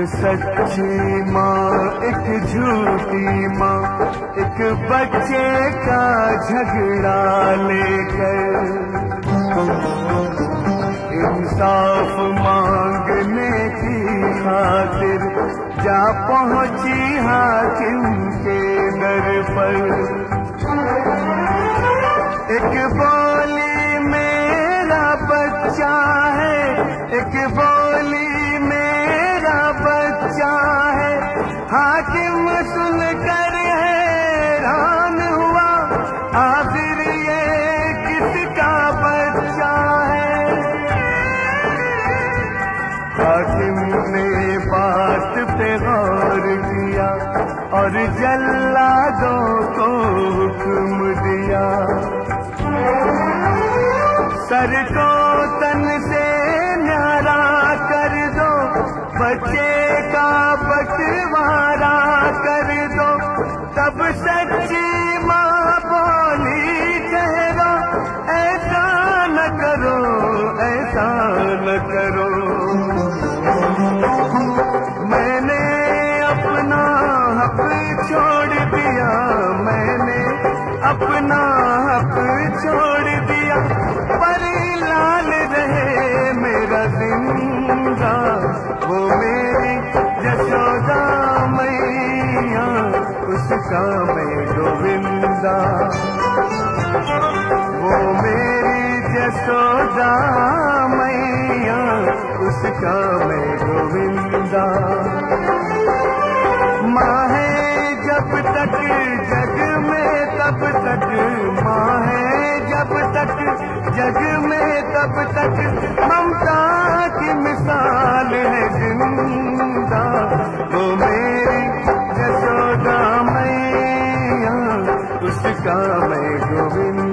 सच्ची माँ एक झूठी माँ, एक बच्चे का झगड़ा लेकर इंसाफ मांगने की खातिर जा पहुंची हाकिम के दर पर। एक बोली मेरा बच्चा है, एक बोली मेरा बच्चा है। हाकिम सुनकर हैरान हुआ, आखिर ये किसका बच्चा है। हाकिम ने बात पे गौर किया और जल्लादों को हुक्म दिया, सर को तन से न्यारा कर दो, बच्चे का बंटवारा कर दो। तब सच्ची माँ बोली ठहरो, ऐसा न करो, ऐसा न करो। मैंने अपना हक छोड़ दिया, मैंने अपना हक छोड़ दिया, पर लाल रहे मेरा जिंदा। वो मेरी यशोदा मैया, उसका मैं गोविंदा। वो मेरी यशोदा मैया, उसका मैं गोविंदा। माँ है जब तक जग में तब तक, माँ है जब तक जग में तब तक, ममता की मिसाल है जिंदा। वो मेरी यशोदा मैया, उसका मैं गोविंदा।